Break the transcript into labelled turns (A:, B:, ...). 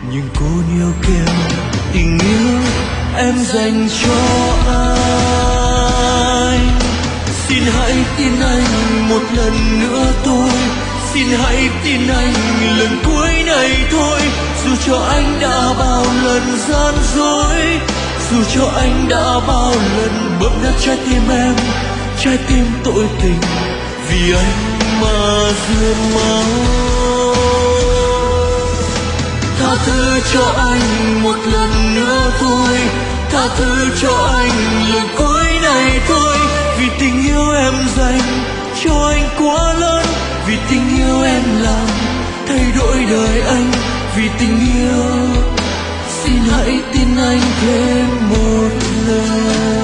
A: nhưng cô níu kéo tình yêu em dành cho anh. Xin hãy tin anh một lần nữa thôi, xin hãy tin anh lần cuối này thôi. Dù cho anh đã bao lần gian dối, dù cho anh đã bao lần bóp nát trái tim em, trái tim tội tình vì anh mà rơi máu. Tha thứ cho anh một lần nữa thôi, tha thứ cho anh lần cuối này thôi. Vì tình yêu em dành cho anh quá lớn, vì tình yêu em làm thay đổi đời anh. Vì tình yêu xin hãy tin anh thêm một lần.